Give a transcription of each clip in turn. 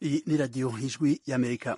Iyi ni radiyo ijwi y'Amerika.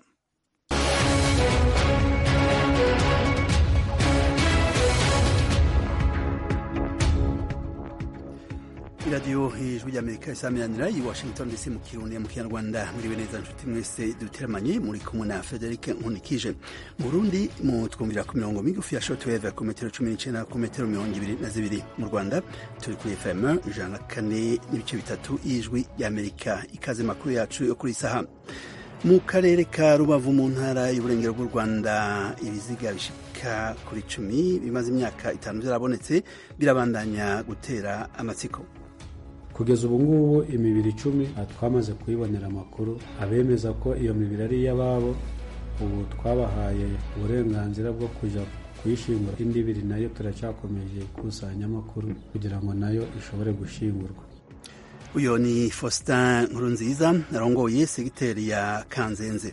iradiyo ijwi ry'Amerika isamiranira i Washington DC mu Kirundi mu Kinyarwanda. Muri neza nshuti mwese duteramanye, muri kumwe na Frederic Nkunikije. Mu Burundi twumvira ku mirongo migufi ya shortwave ku metero 19 ku metero 22. Mu Rwanda turi kuri FM 104.3 ijwi ry'Amerika. Ikaze makuru yacu yo kuri saha. Mu karere ka Rubavu mu ntara y'uburengero bw'u Rwanda, ibiziga bishika kuri 10 bimaze imyaka 5 byarabonetse birabandanya gutera amatsiko. Kugeza ubu ngubu imibiri 10 twamaze kuyibonera amakuru abemeza ko iyo mibiri ari iy'ababo. Ubu twabahaye uburenganzira bwo kuja kuyishingura. Indi biri nayo turacyakomeje kusanya amakuru kugira ngo nayo ishobore gushingurwa. Uyo ni Faustin Nkurunziza arongoye segiteri ya Kanzenze.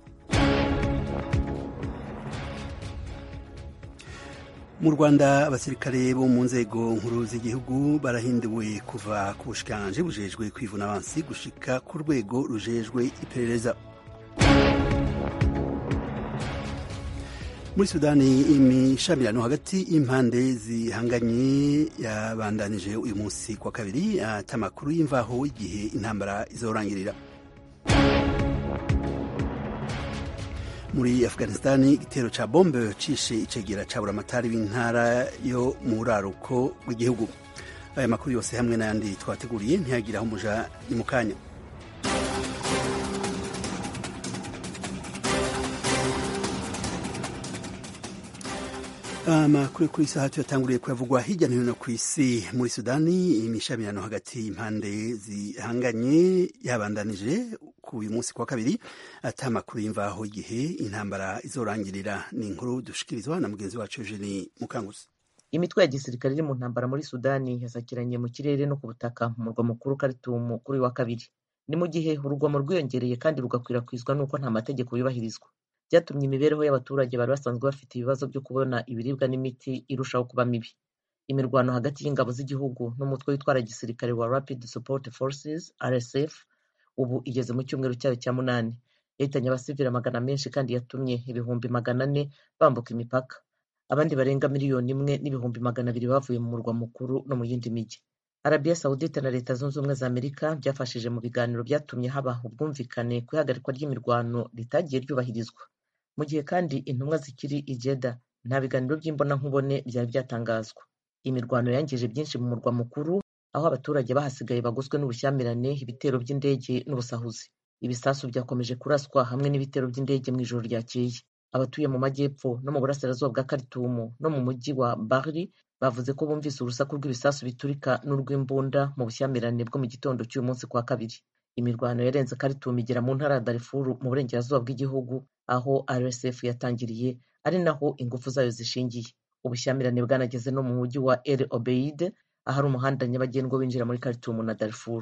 Mu Rwanda abasirikare bo mu nzego nkuru z'igihugu barahinduwe kuva ku bushikanje bujejwe kwivuna abansi gushika ku rwego rujejwe iperereza. Muri Sudani imishamirano hagati y'impande zihanganye yabandanije uyu munsi kwa kabiri atamakuru y'imvaho igihe intambara izorangirira. Muri Afghanistan igitero ca bombe cishe icegera ca buramatari w'intara yo mu buraruko bw'igihugu. Aya makuru yose hamwe n'ayandi twateguriye ntiyagiraho umuja ni mukanya. Amakuru kuri saha tuyatanguriye kuyavugwa hirya no hino ku isi. Muri Sudani imishamirano hagati y'impande zihanganye yabandanije ku uyu munsi kwa kabiri atamakuru y'imvaho igihe intambara izorangirira. Ni inkuru dushikirizwa na mugenzi wacu Eugenie Mukanguzi. Imitwe ya gisirikare iri mu ntambara muri Sudani yasakiranye mu kirere no ku butaka mu murwa mukuru Khartoum kuri wa kabiri. Ni mu gihe urugomo rwiyongereye kandi rugakwirakwizwa n'uko nta mategeko yubahirizwa. Byatumye imibereho y'abaturage bari basanzwe bafite ibibazo byo kubona ibiribwa n'imiti irushaho kuba mibi. Imirwano hagati y'ingabo z'igihugu n'umutwe witwara gisirikare wa Rapid Support Forces RSF ubu igeze mu cyumweru cyayo cya 8. Yahitanye abasivili magana menshi kandi yatumye ibihumbi 400 bambuka imipaka. Abandi barenga 1,200,000 bavuye mu murwa mukuru no mu yindi miji. Arabia Saudite na Leta Zunze Ubumwe za Amerika byafashije mu biganiro byatumye haba ubwumvikane ku ihagarikwa ry'imirwano ritagiye ryubahirizwa. Mu gihe kandi intumwa zikiri i Jeddah nta biganiro by'imbonankubone byari byatangazwa. Imirwano yangije byinshi mu murwa mukuru, aho abaturage bahasigaye bagoswe n'ubushyamirane, ibitero by'indege n'ubusahuzi. Ibisasu byakomeje kuraswa hamwe n'ibitero by'indege mu ijoro ryakeye. Abatuye mu majyepfo no mu burasirazuba bwa Khartoum no mu mujyi wa Bahri bavuze ko bumvise urusaku rw'ibisasu biturika n'urw'imbunda mu bushyamirane bwo mu gitondo cy'uyu munsi kwa kabiri. Imirwano yarenze Khartoum igera mu ntara ya Darfur mu burengerazuba bw'igihugu, aho RSF yatangiriye ari naho ingufu zayo zishingiye. Ubushyamirane bwanageze no mu mujyi wa El Obeid, ahari umuhanda nyabagendwa winjira muri Khartoum na Darfur.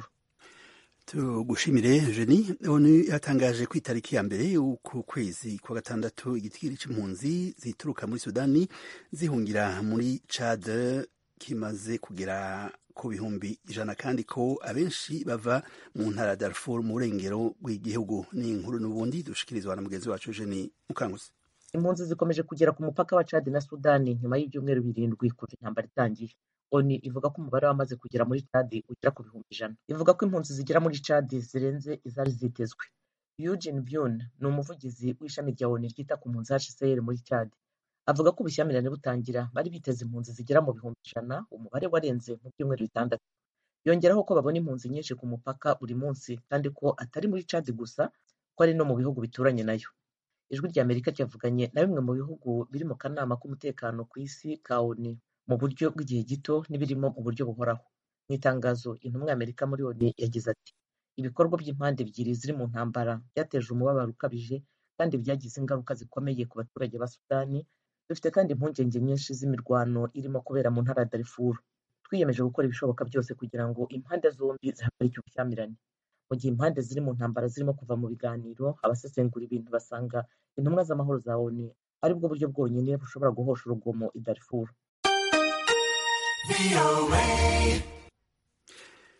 Tugushimire Eugenie. ONU yatangaje ku itariki ya mbere y'uku kwezi kwa gatandatu igitigiri c'impunzi zituruka muri Sudani zihungira muri Chad kimaze kugera ku bihumbi 100 kandi ko abenshi bava mu ntara ya Darfur mu burengero bw'igihugu. Ni inkuru n'ubundi dushikirizwa na mugenzi wacu Eugenie Mukanguzi. Impunzi zikomeje kugera ku mupaka wa Chad na Sudani nyuma y'ibyumweru 7 kuva intambara itangiye. ONU ivuga ko umubare wamaze kugera muri Chad ugera ku bihumbi 100. Ivuga ko impunzi zigera muri Chad zirenze izari zitezwe. Eugene Byun ni umuvugizi w'ishami rya ONU ryita ku mpunzi HCR muri Chad. Avuga ko ubushyamirane butangira bari biteze impunzi zigera mu bihumbi 100, umubare warenze mu byumweru 6. Yongeraho ko babona impunzi nyinshi ku mupaka buri munsi kandi ko atari muri Chad gusa, ko ari no mu bihugu bituranye nayo. Ijwi rya Amerika cyavuganye na bimwe mu bihugu biri mu kanama k'umutekano ku isi ka ONU mu buryo bw'igihe gito n'ibirimo mu buryo buhoraho. Mu itangazo intumwa y'Amerika muri ONU yagize ati: ibikorwa by'impande ebyiri ziri mu ntambara byateje umubabaro ukabije kandi byagize ingaruka zikomeye ku baturage ba Sudani. Dufite kandi impungenge nyinshi z'imirwano irimo kubera mu ntara ya Darfur. Twiyemeje gukora ibishoboka byose kugira ngo impande zombi zihagarike ubushyamirane. Mu gihe impande ziri mu ntambara zirimo kuva mu biganiro, abasesengura ibintu basanga intumwa z'amahoro za ONU ari bwo buryo bwonyine bushobora guhosha urugomo i Darfur.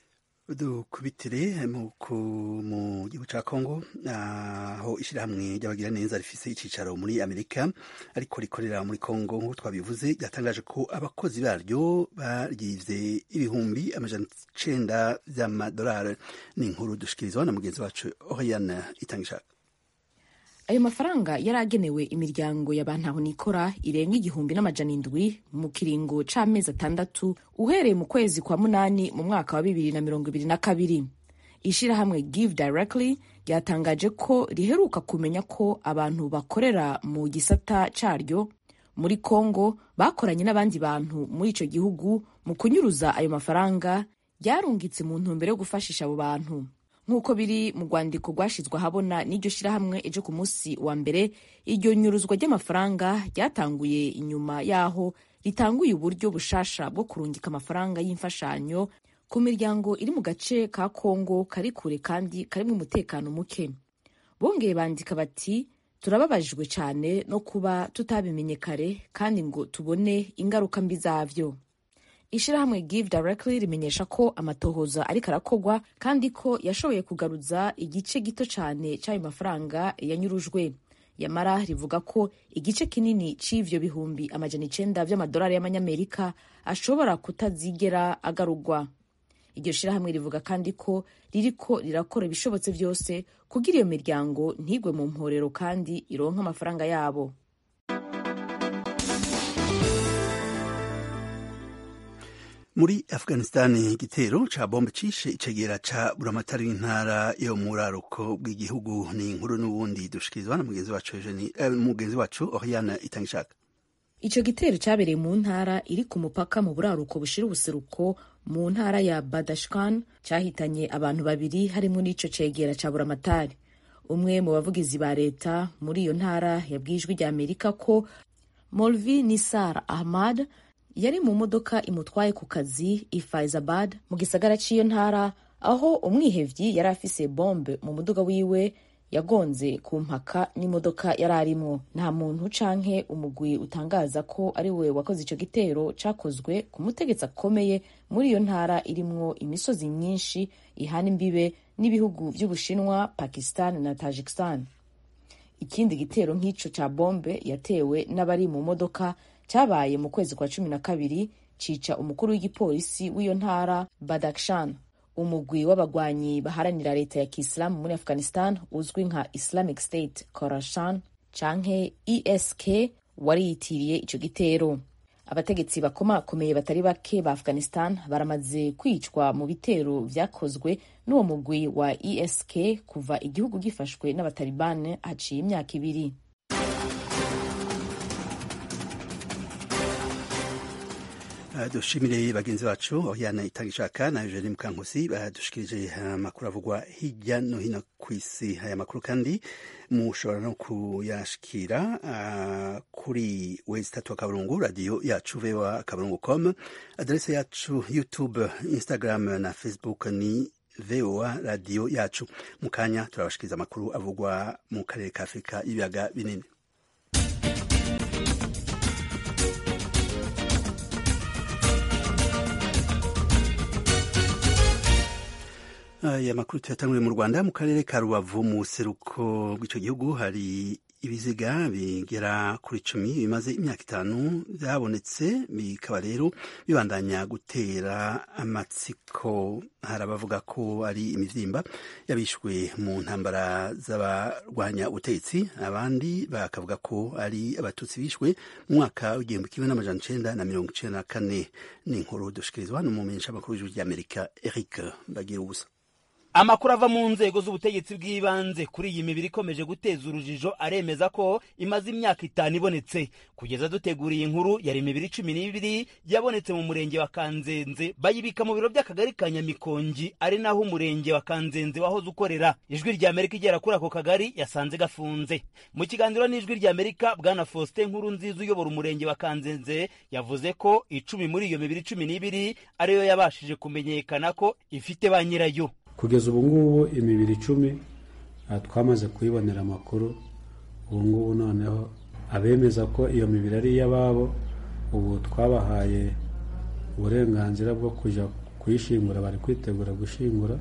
dukubitire mu gihugu ca Kongo aho ishirahamwe ry'abagira neza rifise icicaro muri Amerika ariko rikorera muri Kongo nk'uko twabivuze ryatangaje ko abakozi baryo baryivye ibihumbi amajana 9 vy'amadolari. Ni inkuru dushikirizwa na mugenzi wacu Oriane Itangishaka. Ayo mafaranga yari agenewe imiryango y'abantu aho nikora irenga 1,700 mu kiringo c'amezi 6 uhereye mu kwezi kwa munani mu mwaka wa 2022. Ishirahamwe Give Directly ryatangaje ko riheruka kumenya ko abantu bakorera mu gisata caryo muri Kongo bakoranye n'abandi bantu muri ico gihugu mu kunyuruza ayo mafaranga yarungitse mu ntumbero yo gufashisha abo bantu. Nk'uko biri mu rwandiko rwashizwe ahabona n'iryo shirahamwe ejo ku munsi wa mbere, iryo nyuruzwa ry'amafaranga ryatanguye inyuma yaho ritanguye uburyo bushasha bwo kurungika amafaranga y'imfashanyo ku miryango iri mu gace ka Kongo kari kure kandi karimwo umutekano muke. Bongeye bandika bati turababajwe cyane no kuba tutabimenye kare kandi ngo tubone ingaruka mbi zavyo. Ishirahamwe Give Directly rimenyesha ko amatohoza ariko arakogwa kandi ko yashoboye kugaruza igice gito cyane cy'ayo mafaranga yanyurujwe. Yamara rivuga ko igice kinini c'ivyo bihumbi amajana 9 vy'amadolari y'amanyamerika ashobora kutazigera agarurwa. Iryo shirahamwe rivuga kandi ko ririko rirakora ibishobotse vyose kugira iyo miryango ntigwe mu mporero kandi ironka amafaranga yabo. Muri Afghanistan igitero ca bombe cishe icegera ca buramatari w'intara yo mu buraruko bw'igihugu. Ni inkuru n'ubundi dushikirizwa na mugenzi wacu Oriane Itangishaka. Ico gitero cabereye mu ntara iri ku mupaka mu buraruko bushira ubuseruko mu ntara ya Badashkan cahitanye abantu babiri harimo n'ico cegera ca buramatari. Umwe mu bavugizi ba leta muri iyo ntara yabwijwe rya Amerika ko Molvi Nisar Ahmad yari mu modoka imutwaye ku kazi i Faizabad mu gisagara c'iyo ntara, aho umwihevyi yari afise bombe mu muduga wiwe yagonze ku mpaka n'imodoka yari arimwo. Nta muntu canke umugwi utangaza ko ari we wakoze ico gitero cakozwe ku mutegetsi akomeye muri iyo ntara irimwo imisozi myinshi ihana imbibe n'ibihugu vy'Ubushinwa, Pakistan na Tajikistan. Ikindi gitero nk'ico ca bombe yatewe n'abari mu modoka cyabaye mu kwezi kwa 12 cica umukuru w'igipolisi w'iyo ntara Badakhshan. Umugwi w'abagwanyi baharanira leta ya Kiislamu muri Afghanistan uzwi nka Islamic State Khorasan canke ESK wariyitiriye ico gitero. Abategetsi bakomakomeye batari bake ba Afghanistan baramaze kwicwa mu bitero vyakozwe n'uwo mugwi wa ESK kuva igihugu gifashwe n'abatalibane haciye imyaka 2. Dushimire bagenzi bacu Oriane Itangishaka na Eugenie Mukankusi badushikirije amakuru avugwa hirya no hino kw'isi. Aya makuru kandi mushobora no kuyashikira kuri www.radio yacu voa.com, adresse yacu YouTube, Instagram na Facebook ni VOA radio yacu. Mukanya turabashikiriza amakuru avugwa mu karere ka Afrika y'ibiyaga binini. Aya makuru tuyatanguriye mu Rwanda. Mu karere ka Rubavu mu seruko bw'ico gihugu hari ibiziga bigera kuri 10 bimaze imyaka 5 byabonetse, bikaba rero bibandanya gutera amatsiko. Hari abavuga ko ari imivyimba yabishwe mu ntambara z'abarwanya ubutegetsi, abandi bakavuga ko ari abatutsi bishwe mu mwaka w'1994. Ni inkuru dushikirizwa n'umumenyesha makuru w'ijwi ry'Amerika Eric Bagirubusa. Amakuru ava mu nzego z'ubutegetsi bw'ibanze kuri iyi mibiri ikomeje guteza urujijo aremeza ko imaze imyaka 5 ibonetse. Kugeza duteguriye inkuru yari imibiri 12 yabonetse mu murenge wa Kanzenze, bayibika mu biro by'akagari ka Nyamikongi, ari naho umurenge wa Kanzenze wahoze ukorera. Ijwi rya Amerika igera kuri ako kagari yasanze gafunze. Mu kiganiro n'ijwi rya Amerika, bwana Faustin Nkurunziza uyobora umurenge wa Kanzenze yavuze ko 10 muri iyo mibiri 12 ariyo yabashije kumenyekana ko ifite ba nyirayo. Kugeza ubu ngubu imibiri 10 twamaze kuyibonera amakuru. Ubu ngubu noneho abemeza ko iyo mibiri ari y'ababo, ubu twabahaye uburenganzira bwo kuja kuyishingura, bari kwitegura gushingura.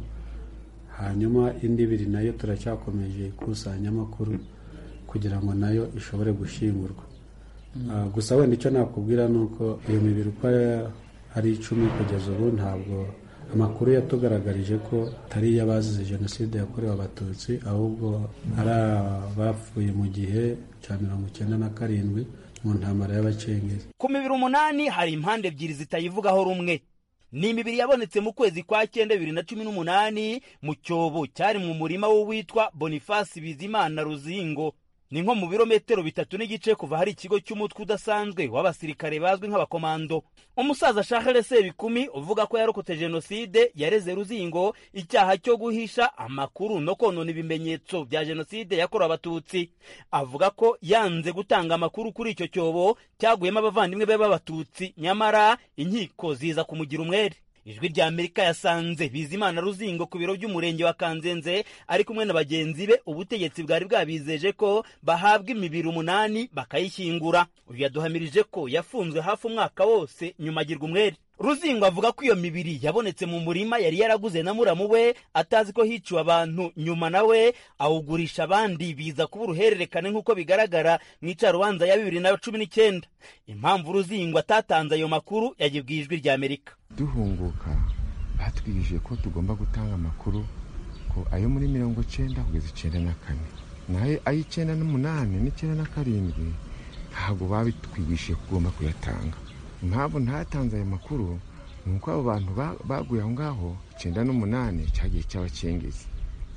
Hanyuma indi ibiri nayo turacyakomeje ikusanya amakuru kugira ngo nayo ishobore gushingurwa. Gusa wenda icyo nakubwira ni uko iyo mibiri uko ari 10 kugeza ubu ntabwo amakuru yatugaragarije ko atari iy'abazize jenoside yakorewe abatutsi, ahubwo ari abapfuye mu gihe cya 1997 mu ntambara y'abacengezi. Ku mibiri 8 hari impande ebyiri zitayivugaho rumwe. Ni imibiri yabonetse mu kwezi kwa 9 2018 mu cyobo cyari mu murima w'uwitwa Boniface Bizimana Ruzingo. Ni nko mu birometero 3 kuva hari ikigo cy'umutwe udasanzwe w'abasirikare bazwi nk'abakomando. Umusaza Charles Sebikumi uvuga ko yarokotse jenoside yareze Ruzingo icyaha cyo guhisha amakuru no konona ibimenyetso bya jenoside yakorewe abatutsi. Avuga ko yanze gutanga amakuru kuri icyo cyobo cyaguyemo abavandimwe be b'abatutsi, nyamara inkiko ziza kumugira umwere. Ijwi rya Amerika yasanze Bizimana Ruzingo ku biro by'umurenge wa Kanzenze ari kumwe na bagenzi be. Ubutegetsi bwari bwabizeje ko bahabwa imibiri 8 bakayishyingura. Uyu yaduhamirije ko yafunzwe hafi umwaka wose nyuma agirwa umwere. Ruzingo avuga ko iyo mibiri yabonetse mu murima yari yaraguze na muramu we atazi ko hiciwe abantu, nyuma nawe awugurisha abandi, biza kuba uruhererekane nk'uko bigaragara mu icarubanza ya 2019. Impamvu Ruzingo atatanze ayo makuru yagibwiye Ijwi rya Amerika. Duhunguka batwigije ko tugomba gutanga amakuru ko ayo muri 19 kugeza 94 naye ayi 98 n'97 ntabwo babitwigishije kugomba kuyatanga. Impamvu ntatanze ayo makuru nuko abo bantu baguye aho ngaho 98 cyagiye cy'abacengezi.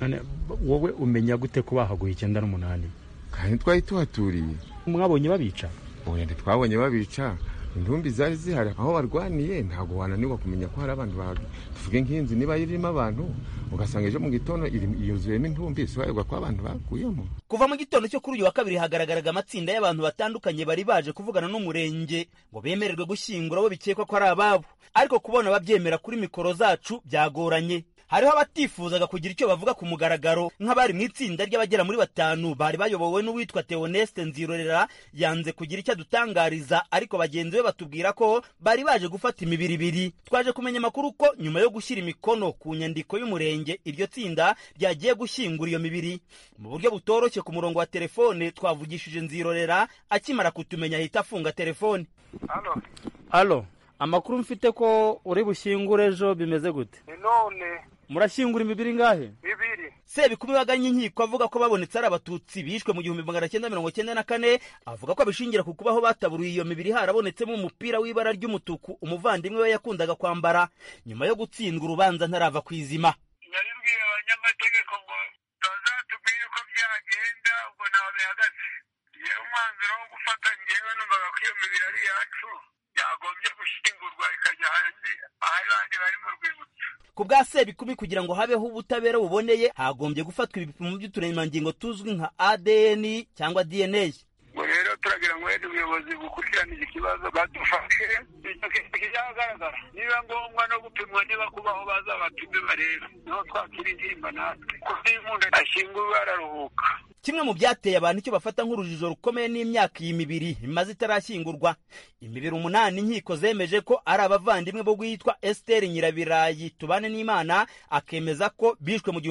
Wowe umenya gute ko bahaguye 98? Kandi twari tuhaturiye. Mwabonye babica? Oya, twabonye babica. Intumbi zari zihari aho barwaniye, ntabwo wananirwa kumenya ko hari abantu tuvuge nk'inzu niba irimo abantu ugasanga ejo mu gitondo yuzuyemo intumbi, soyerwa ko abantu bakuyemo. Kuva mu gitondo cyo kuri uyu wa kabiri hagaragaraga amatsinda y'abantu batandukanye bari baje kuvugana n'umurenge ngo bemererwe gushyingura abo bikekwa ko ari ababo, ariko kubona babyemera kuri mikoro zacu byagoranye. Hariho abatifuzaga kugira icyo bavuga ku mugaragaro, nk'abari mu itsinda ry'abagera muri 5 bari bayobowe n'uwitwa Theoneste Nzirorera. Yanze kugira icyo adutangariza, ariko bagenzi be batubwira ko bari baje gufata imibiri ibiri. Twaje kumenya amakuru ko nyuma yo gushyira imikono ku nyandiko y'umurenge iryo tsinda ryagiye gushyingura iyo mibiri mu buryo butoroshye. Ku murongo wa telefone twavugishije Nzirorera, akimara kutumenya ahita afunga telefone. Allo, amakuru mfite ko uri bushyingure ejo, bimeze gute? None murashyingura imibiri ngahe? 2. Sebikumi waganye inkiko avuga ko babonetse ari abatutsi bishwe mu 1994. Avuga ko abishingira ku kubaho bataburuye iyo mibiri harabonetsemo umupira w'ibara ry'umutuku umuvandimwe we yakundaga kwambara. Nyuma yo gutsindwa urubanza ntarava kwizima. Nabibwiye abanyamategeko ngo bazatubwire uko byagenda, ubwo nawe bihagaze. Yewe umwanzuro wo gufata ngewe numvaga ko iyo mibiri ari yacu yagombye gushyingurwa ikajya ahandi abandi bari mu rwibutso. Ku bwa Sebikumi, kugira ngo habeho ubutabera buboneye hagombye gufatwa ibipimo by'uturemangingo tuzwi nka ADN cyangwa DNA. Rero turagira ngo ubuyobozi bukurikirane iki kibazo badufashe kizagaragara, niba ngombwa no gupimwa, niba kubaho bazabapime barebe, niho twakira intimba natwe kuko iyo umuntu ashyinguwe araruhuka. Kimwe mu byateye abantu icyo bafata nk'urujijo rukomeye n'imyaka iyi mibiri imaze itarashyingurwa. Imibiri 8 inkiko zemeje ko ari abavandimwe bo guhitwa Esther Nyirabirayi Tubane n'Imana, akemeza ko bishwe mu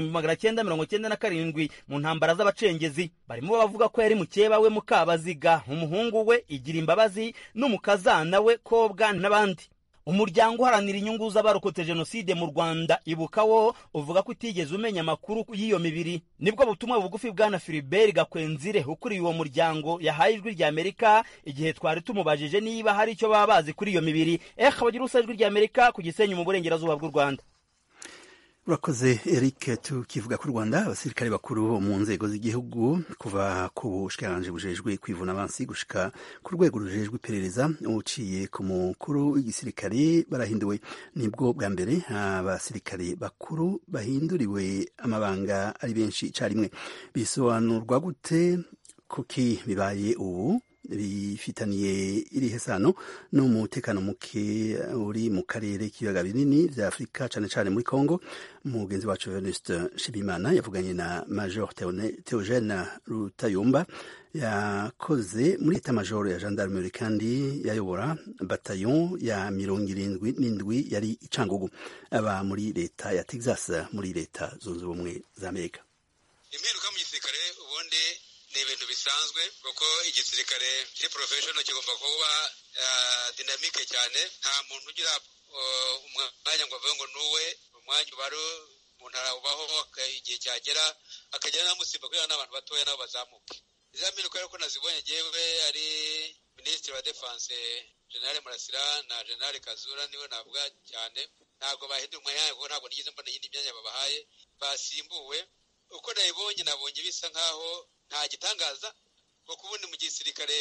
1997 mu ntambara z'abacengezi. Barimo bavuga ko yari mukeba we Mukabaziga, umuhungu we Igira Imbabazi n'umukazana we Kobwa n'abandi. Umuryango uharanira inyungu z'abarokotse jenoside mu Rwanda Ibuka wo uvuga ko utigeze umenya amakuru y'iyo mibiri. Nibwo butumwa bugufi bwana Philibert Gakwenzire ukuriye uwo muryango yahaye Ijwi rya Amerika igihe twari tumubajije niba hari icyo baba bazi kuri iyo mibiri. Bagira usa Ijwi rya Amerika ku Gisenyi mu burengerazuba bw'u Rwanda. Urakoze Eric. Tukivuga ku Rwanda, abasirikare bakuru mu nzego z'igihugu kuva ku bushikiranganje bujejwe kwivuna abansi gushika ku rwego rujejwe iperereza uciye ku mukuru w'igisirikare barahinduwe. Nibwo bwa mbere abasirikare bakuru bahinduriwe amabanga ari benshi icarimwe. Bisobanurwa gute? Kuki bibaye ubu? bifitaniye irihe sano n'umutekano muke uri mu karere k'ibiyaga binini vya Afurika cane cane muri Congo. Mugenzi wacu Venuste Nshimiyimana yavuganye na Major Theogene Rutayomba yakoze muri eta major ya gendarmerie kandi yayobora bataillon ya 77 yari icangugu aba muri leta ya Texas muri leta zunze ubumwe za Amerika. Impinduka mu gisirikare ubundi ni ibintu bisanzwe kuko igisirikare kiri professional kigomba kuba dynamique cyane. Nta muntu ugira umwanya ngo avuge ngo nuwe umwanya ubaro umuntu arabaho igihe cyagera akagera namusimba kugira n'abantu batoya nabo bazamuke. Iza mpinduka rero ko nazibonye jewe ari Ministre wa Defense General Murasira na General Kazura niwe navuga cyane. Ntabwo bahindura umwanya kuko ntabwo nigeze mbona yindi myanya babahaye basimbuwe. Uko nabonye bisa nkaho nta gitangaza kuko ubundi mu gisirikare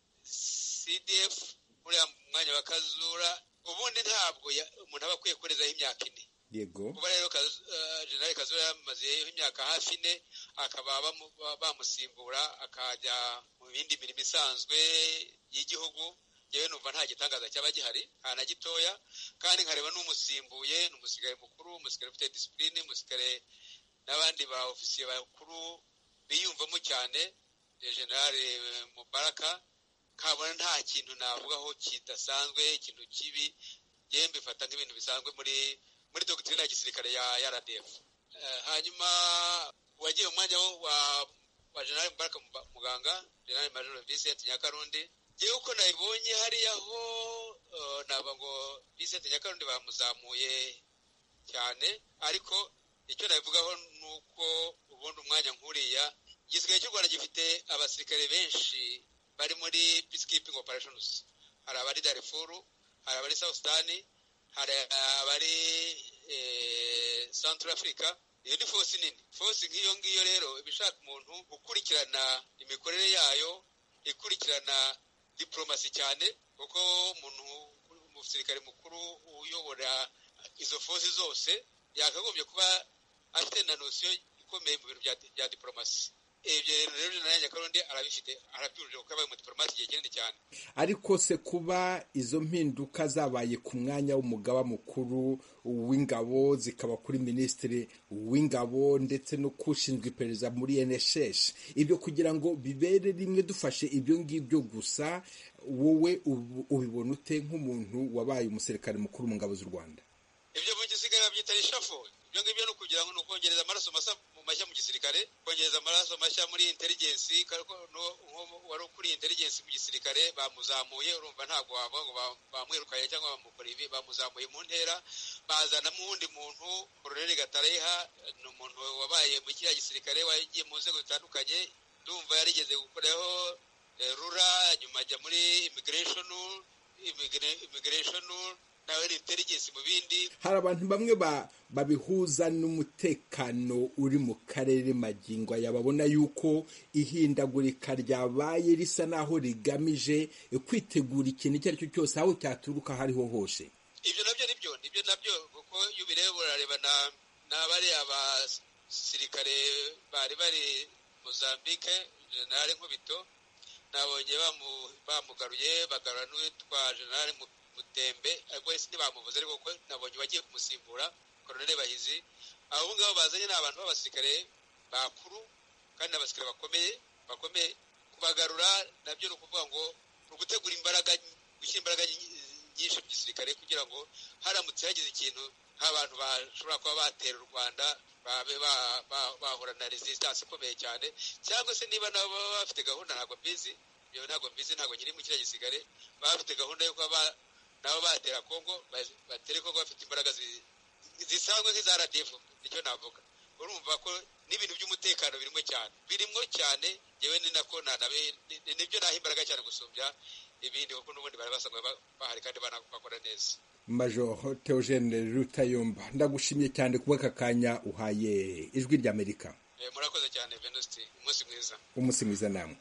CDF muri mwanya wa Kazura ubundi ntabwo umuntu aba akwiye kurezaho imyaka 4. Yego. Kuba rero General Kazura yamaze imyaka hafi 4 akaba bamusimbura akajya mu bindi mirimo isanzwe y'igihugu. Yewe numva nta gitangaza cyaba gihari ana gitoya kandi nkareba n'umusimbuye n'umusigare mukuru umusigare ufite discipline umusigare n'abandi ba ofisiye bakuru biyumvamo cyane. General Mubaraka kabona nta kintu navugaho kidasanzwe ikintu kibi yembe fata nk'ibintu bisanzwe muri doctrine ya gisirikare ya RDF. Hanyuma wagiye umwanya wa General Mubaraka muganga General Major Vincent Nyakarundi yewe uko nayibonye hariya ho naba ngo Vincent Nyakarundi bamuzamuye cyane ariko icyo nabivugaho nuko ubundi umwanya nkuriya igisirikare cy'u Rwanda gifite abasirikare benshi bari muri peacekeeping operations. Hari abari Darfur, hari abari South Sudan, hari abari Central Africa. Iyo ni force nini. Force nk'iyo ngiyo rero ibishaka umuntu gukurikirana imikorere yayo ikurikirana diplomasi cyane kuko umuntu umusirikare mukuru uyobora izo force zose yakagombye kuba afite na notion ikomeye mu bintu bya diplomasi. Ibyo rero General Nyakarundi arabifite arabyujije kuko abaye mu diplomasi igihe kinini cyane. Ariko se kuba izo mpinduka zabaye ku mwanya w'umugaba mukuru w'ingabo zikaba kuri ministre w'ingabo ndetse no kushinzwe iperereza muri NSS ibyo kugira ngo bibere rimwe dufashe ibyo ngibyo gusa wowe ubibona ute nk'umuntu wabaye umusirikare mukuru mu ngabo z'u Rwanda? Ibyo mu gisirikare babyita reshuffle. Ibyo ngibyo no kugira ngo nukongereza amaraso mashya mu gisirikare kongereza amaraso mashya muri intelligence wari kuri intelligence mu gisirikare bamuzamuye urumva ntabwo wavuga ngo bamwirukaye cyangwa bamukora ibi bamuzamuye mu ntera bazana mu wundi muntu Colonel Gatareha ni umuntu wabaye mu kiriya gisirikare wagiye mu nzego zitandukanye ndumva yarigeze gukoraho rura nyuma ajya muri immigration nawe intelligence mu bindi. Hari abantu bamwe babihuza n'umutekano uri mu karere magingo yababona yuko ihindagurika ryabaye risa naho rigamije kwitegura ikintu icyo ari cyo cyose aho cyaturuka hariho hose. Ibyo nabyo kuko iyo bireba urareba n'abari abasirikare bari Mozambique General Nkubito nabonye bamugaruye bagarura n'uwitwa General Mutembe ariko ese ntibamuvuze ariko ko nabonye bagiye kumusimbura Colonel Bahizi. Abo ngabo bazanye n'abantu b'abasirikare bakuru kandi abasirikare bakomeye kubagarura nabyo no kuvuga ngo ugutegura gushyira imbaraga nyinshi mu gisirikare kugira ngo haramutse hagize ikintu nk'abantu bashobora kuba batera u Rwanda babe bahura na resistance ikomeye cyane cyangwa se niba nabo bafite gahunda ntabwo mbizi ntabwo nyiri mu kiriya gisirikare bafite gahunda yo kuba nabo batera Kongo batere Kongo bafite imbaraga zisanzwe nk'iza RDF. Nicyo navuga urumva ko n'ibintu by'umutekano birimo cyane yewe ni nako nibyo naha imbaraga cyane gusumbya ibindi kuko n'ubundi bari basanzwe bahari kandi bakora neza. Major Theogene Rutayomba ndagushimye cyane kuba aka kanya uhaye ijwi ry'Amerika. Murakoze cyane Venuste, umunsi mwiza namwe.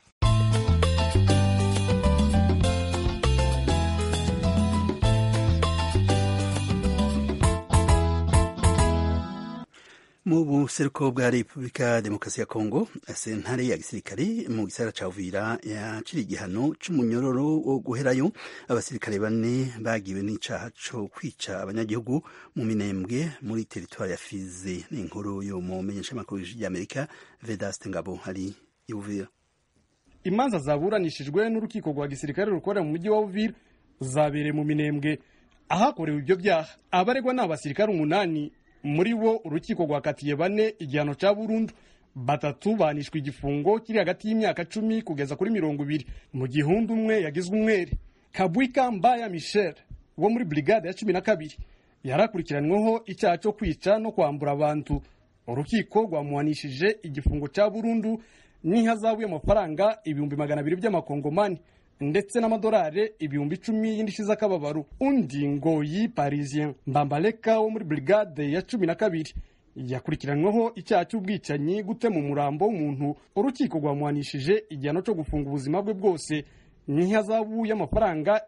mu buseruko bwa Repubulika Demokarasi ya Kongo, sentare ya gisirikare mu gisagara ca Uvira yaciriye igihano c'umunyororo wo guherayo abasirikare 4 bagiwe n'icaha co kwica abanyagihugu mu Minembwe muri teritwari ya Fizi. N'inkuru yo mu menyeshamakuru y'Amerika Vedaste Ngabo hari i Uvira. Imanza zaburanishijwe n'urukiko rwa gisirikare rukorera mu mujyi wa Uvira zabereye mu Minembwe ahakorewe ibyo byaha. Abaregwa n'abasirikare 8, muri bo urukiko rwakatiye 4 igihano ca burundu, 3 banishwe igifungo kiri hagati y'imyaka 10 kugeza kuri 20, mu gihundu umwe yagizwe umwere. Kabwika Mbaya Michel wo muri brigade ya 12 yarakurikiranweho icyaha cyo kwica no kwambura abantu. Urukiko rwamuhanishije igifungo ca burundu n'ihazabu y'amafaranga 200,000 by'amakongomani ndetse n'amadolari 10,000 y'indishyi z'akababaro. Undi Ngoyi Parisien Mbambaleka wo muri brigade ya 12 yakurikiranweho icyaha cy'ubwicanyi, gutema umurambo w'umuntu. Urukiko rwamuhanishije igihano cyo gufunga ubuzima bwe bwose n'ihazabu y'amafaranga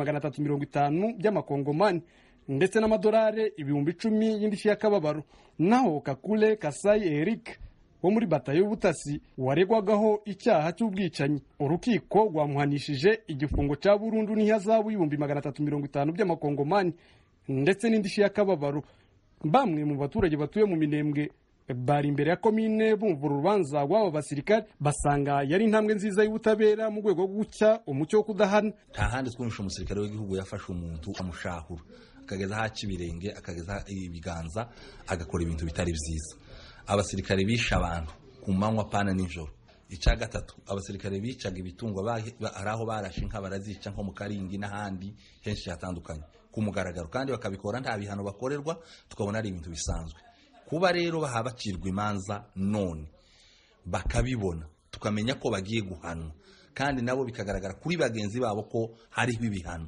350,000 by'amakongomani ndetse n'amadolari 10,000 y'indishyi y'akababaro. Naho Kakule Kasai Eric wo muri batayo y'ubutasi waregwagaho icyaha cy'ubwicanyi, urukiko rwamuhanishije igifungo ca burundu n'ihazabu y'350,000 by'amakongomani ndetse n'indishyi y'akababaro. Bamwe mu baturage batuye mu Minembwe bari imbere ya komine bumva urubanza rw'aba basirikare, basanga yari intambwe nziza y'ubutabera mu rwego rwo gucya umucyo wo kudahana. Nta handi twumvisha umusirikare w'igihugu yafashe umuntu amushahura akageza haca ibirenge, akageza ibiganza, agakora ibintu bitari byiza. Abasirikare bisha abantu ku manywa pana nijoro. Icya gatatu, abasirikare bicaga ibitungwa araho barashe inka barazica nko mu Karingi n'ahandi henshi hatandukanye ku mugaragaro, kandi bakabikora nta bihano bakorerwa, tukabona ari ibintu bisanzwe. Kuba rero bahabacirwa imanza none bakabibona, tukamenya ko bagiye guhanwa, kandi nabo bikagaragara kuri bagenzi babo ko hariho ibihano,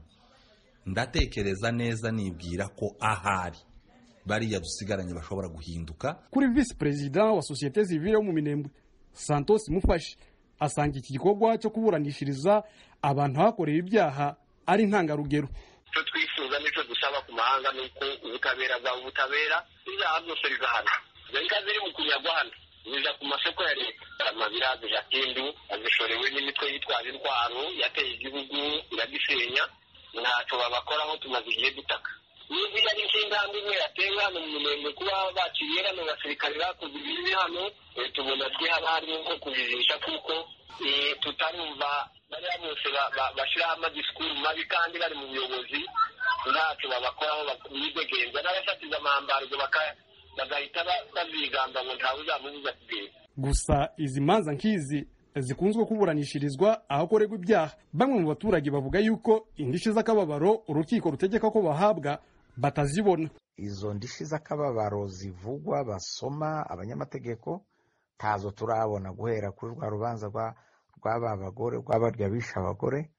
ndatekereza neza nibwira ko ahari bariya dusigaranye bashobora guhinduka. Kuri vice president wa societe civile yo mu Minembwe Santos Mufashi asanga iki gikorwa cyo kuburanishiriza abantu hakorewe ibyaha ari ntangarugero. Cyo twifuza nico dusaba ku mahanga nuko ubutabera bw'ubutabera ibyaha byose bigahana. Zenga ziri mu kunyagwana niza ku masoko ya leta, amabiraje yakindu azishorewe n'imitwe yitwaje intwaro yateye igihugu iragisenya, ntacyo babakoraho tumaze igihe dutaka. Niba yari inshingambi imwe yatewe hano mu Minembwe kuba bakiriye hano basirikare bakoze ibi hano, tubona haba harimo nko kujijisha kuko tutarumva bariya bose bashyiraho amadisikuru mabi kandi bari mu buyobozi ntacyo babakoraho bidegenza, n'abafatiza amambargo bagahita bazigamba ngo ntawe uzamubuza kugenda. Gusa izi manza nk'izi zikunzwe kuburanishirizwa ahakorerwa ibyaha. Bamwe mu baturage bavuga yuko indishyi z'akababaro urukiko rutegeka ko bahabwa batazibona. Izo ndishyi z'akababaro zivugwa basoma abanyamategeko tazo turabona guhera kuri rwa rubanza rw'aba bagore rw'abarya bisha abagore,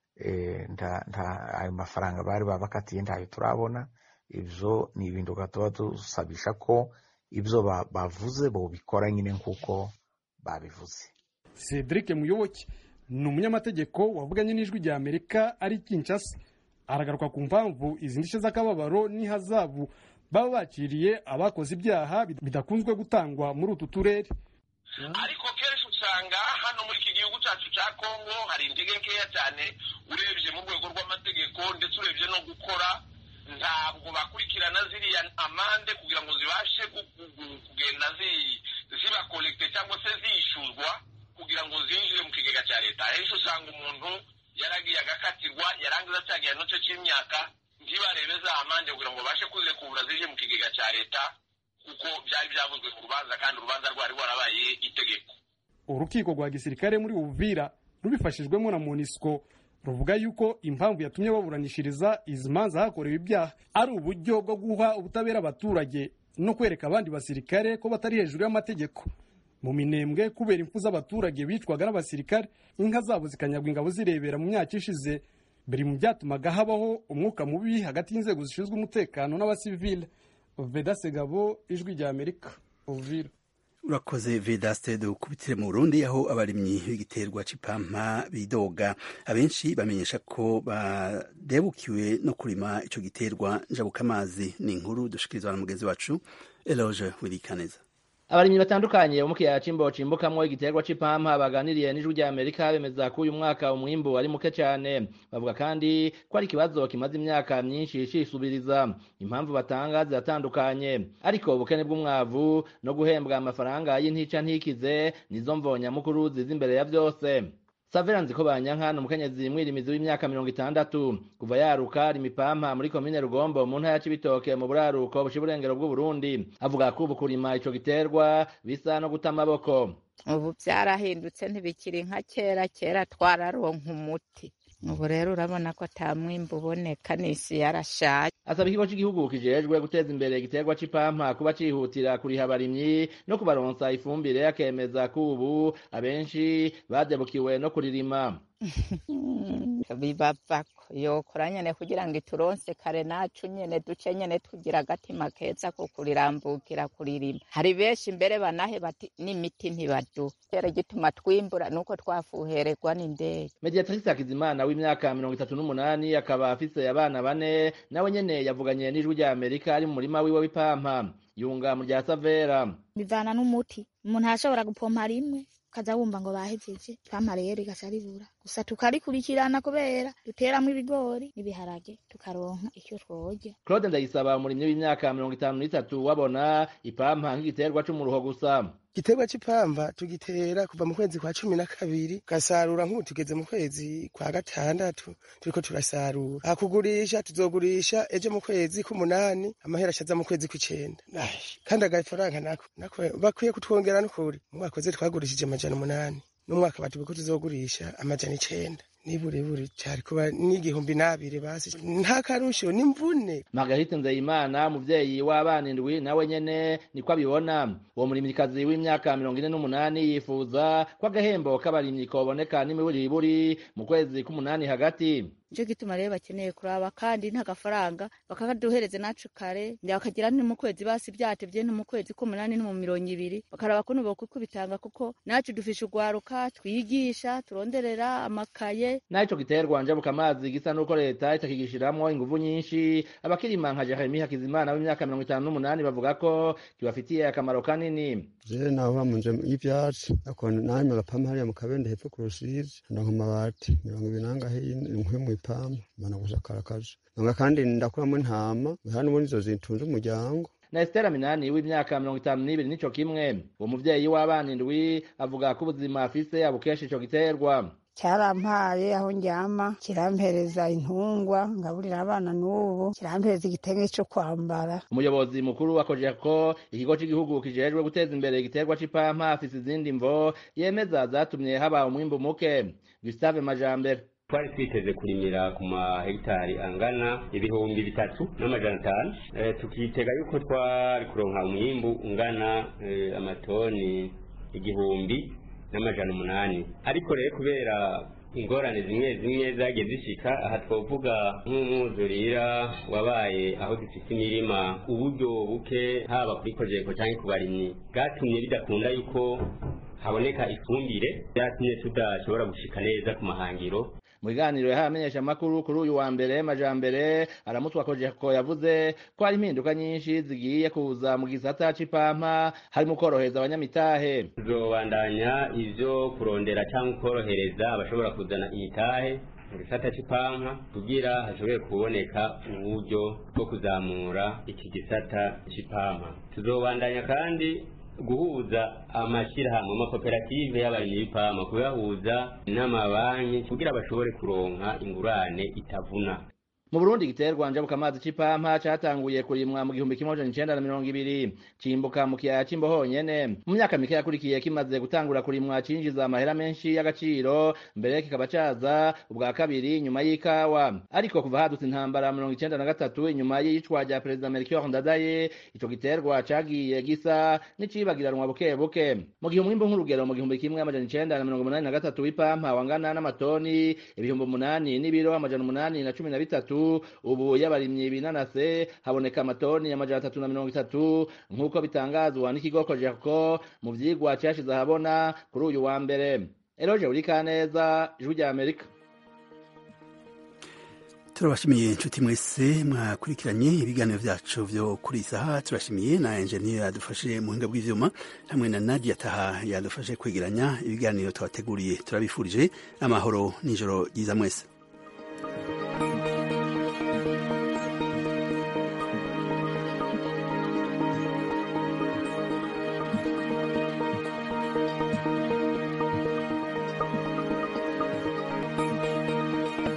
ayo mafaranga bari babakatiye ntayo turabona. Ibyo ni ibintu gatoba dusabisha ko ibyo bavuze bo bikora nyine nkuko babivuze. Cedric Muyoboke ni umunyamategeko wavuganye n'ijwi rya Amerika ari Kinshasa, aragaruka ku mpamvu izi ndishyi z'akababaro n'ihazabu baba bakiriye abakoze ibyaha bidakunzwe gutangwa muri utu turere. Ariko kenshi usanga hano muri iki gihugu cyacu cya Kongo hari intege nkeya cyane urebye mu rwego rw'amategeko, ndetse urebye no gukora ntabwo bakurikirana ziriya amande kugira ngo zibashe kugenda ziba collecte cyangwa se zishuzwa kugira ngo zinjire mu kigega cya leta. Henshi usanga umuntu yaragiye agakatirwa, yarangiza cya gihano cye cy'imyaka, ntibarebe za amande kugira ngo babashe kuzirekura zije mu kigega cya leta kuko byari byavuzwe mu rubanza kandi urubanza rwari rwarabaye itegeko. Urukiko rwa gisirikare muri Uvira rubifashijwemo na MONUSCO ruvuga yuko impamvu yatumye baburanishiriza izi manza hakorewe ibyaha ari uburyo bwo guha ubutabera abaturage no kwereka abandi basirikare ko batari hejuru y'amategeko. Mu Minembwe kubera impfu z'abaturage bicwaga n'abasirikare, inka zabo zikanyagwa ingabo zirebera mu myaka ishize, biri mu byatumaga habaho umwuka mubi hagati y'inzego zishinzwe umutekano n'abasivile. Vedaste Gabo, ijwi rya Amerika, Uvira. Urakoze Vedaste. Dukubitire mu Burundi aho abarimyi b'igiterwa c'ipampa bidoga, abenshi bamenyesha ko badebukiwe no kurima ico giterwa njabukamazi. Ni inkuru dushikirizwa na mugenzi wacu Eloge Wirikaneza. abarimyi batandukanye bo mu kiyaya c'imbo cimbukamwo igiterwa c'ipampa baganiriye n'ijwi rya Amerika bemeza ko uyu mwaka umwimbu ari muke cane. Bavuga kandi ko ari ikibazo kimaze imyaka myinshi cisubiriza. Impamvu batanga ziratandukanye, ariko ubukene bw'umwavu no guhembwa amafaranga y'intica ntikize nizo mvo nyamukuru ziza imbere ya vyose. Savera Nzikobanyanka ni umukenyezi mwirimizi w'imyaka 60 kuva yaruka imipampa muri komine Rugombo mu ntara ya Cibitoke mu buraruko bushiburengero bw'u Burundi. Avuga ko ubukurima ico giterwa bisa no guta amaboko. Ubu byarahindutse ntibikiri nka kera twararonka umuti. Ubu rero urabona ko ata mwimbu uboneka, n'isi yarashaje. Asaba ikigo cy'igihugu kijejwe guteza imbere igiterwa c'ipampa kuba cihutira kuriha abarimyi no kubaronsa ifumbire, akemeza ko ubu abenshi badebukiwe no kuririma. Bibavako yokora nyene kugira ngo ituronse kare nacu nyene duce nyene tugira agatima keza ko kurirambukira kuririma. Hari benshi mbere banahe bati n'imiti ntibadu kera gituma twimbura nuko twafuhererwa n'indege. Mediatrice Hakizimana w'imyaka 38 akaba afise abana bane, nawe nyene yavuganye n'ijwi rya Amerika ari mu murima wiwe w'ipampa. Yunga mu rya Savera, bivana n'umuti umuntu ashobora gupompa rimwe kaza wumva ngo bahejeje pampa rero igasaribura gusa tukarikurikirana kubera duteramwe ibigori n'ibiharage tukaronka icyo twoja. Claude Ndayisaba umurimyi w'imyaka 53 wabona ipampa nk'igiterwa c'umuruho gusa. Igiterwa c'ipampa tugitera kuva mu kwezi kwa 12 gasarura nk'ubu tugeze mu kwezi kwa 6 turiko turasarura. Akugurisha tuzogurisha ejo mu kwezi k'8 amahera ashaza mu kwezi k'9. Kandi agafaranga nako bakwiye kutwongera n'ukuri. Mu mwaka wose twagurishije $800 n'umwaka batubiko tuzogurisha $900. Niburi cyari kuba n'igihumbi nabire basi nta karusho n'imvune. Margarite Nzeyimana muvyeyi w'abana 7 nawe nyene niko abibona. Uwo murimyikazi w'imyaka 48 yifuza ko agahembo k'abarimyi koboneka n'imiburiburi mu kwezi k'8 hagati. Nico gituma rero bakeneye kuraba kandi nta gafaranga bakaduhereze nacu kare ndi bakagira ni mu kwezi basi byatevye no mu kwezi k'8 no mu 20 bakaraba ko nubo kubitanga kuko nacu dufisha ugwaruka twigisha turonderera amakaye. Naco giterwa njabuka amazi gisa nuko leta itakigishiramwo inguvu nyinshi. Abakirima nka Jeremy Hakizimana w'imyaka 58 bavuga ko kibafitiye akamaro kanini. Je naho bamunje ivyatsi akona nanye agapampa hariya mu kabende hepfo ku Rusizi ndonka amabati 20 hino mu ipampa mana gushakara kaje nanga kandi ndakuramo intama hano ubundi zo zintunze umuryango. Na Estera Minani w'imyaka 52 nico kimwe. Uwo muvyeyi w'abana 7 avuga ko ubuzima afise abukesha ico giterwa. Cyarampaye aho njyama, kirampereza intungwa ngaburira abana n'ubu, kirampereza igitenge cyo kwambara. Umuyobozi mukuru akoje ko ikigo cy'igihugu kijejwe guteza imbere igiterwa c'ipampa afise izindi mvo yemeza zatumye haba umwimbu muke. Gustave Majambere, twari twiteze kurimira ku mahegitari angana 3,500 tukitega yuko twari kuronka umwimbu ungana amatoni 1,800, ariko rero kubera ingorane zimwe zagiye zishika aha twovuga nk'umwuzurira wabaye aho dufite imirima, uburyo buke haba kuri project cyangwa ku barimyi bwatumye bidakunda yuko haboneka ifumbire, byatumye tudashobora gushika neza ku mahangiro. Mu biganiro yahamenyesha makuru kuri uyu wa mbere Majambere aramutwa ko yavuze ko hari impinduka nyinshi zigiye kuza mu gisata c'ipampa harimo korohereza abanyamitahe. Tuzobandanya ivyo kurondera cyangwa korohereza abashobora kuzana imitahe mu gisata c'ipampa kugira hashobore kuboneka uburyo bwo kuzamura iki gisata c'ipampa. Tuzobandanya kandi guhuza amashyirahamwe amakoperative y'abarimyi b'ipampa, kuyahuza n'amabanki kugira bashobore kuronka ingurane itavuna. Mu Burundi igiterwa njabuka amazi c'ipampa catanguye kurimwa mu 1920 cimbuka mu kiyaya c'Imbo honyene. Mu myaka mike yakurikiye kimaze gutangura kurimwa cinjiza amahera menshi y'agaciro, mbere kikaba caza ubwa kabiri nyuma y'ikawa. Ariko kuva hadutse intambara 1993 inyuma y'icwa rya President Melchior Ndadaye, ico giterwa cagiye gisa n'icibagiranwa buke buke. Mu gihe umwimbu nk'urugero mu 1983 w'ipampa wangana n'amatoni 8,000 n'ibiro 813, ubu y'abarimyi binanase haboneka amatoni 330 nk'uko bitangazwa n'ikigo Kojeko mu vyigwa cyashize habona kuri uyu wa mbere. Eloge Urikaneza, Ijwi rya Amerika. turabashimiye inshuti mwese mwakurikiranye ibiganiro vyacu vyo kuri isaha. Turashimiye na engineer yadufashe mu buhinga bw'ivyuma hamwe na Nadia Taha yadufashe kwegeranya ibiganiro twabateguriye. Turabifurije amahoro n'ijoro ryiza mwese.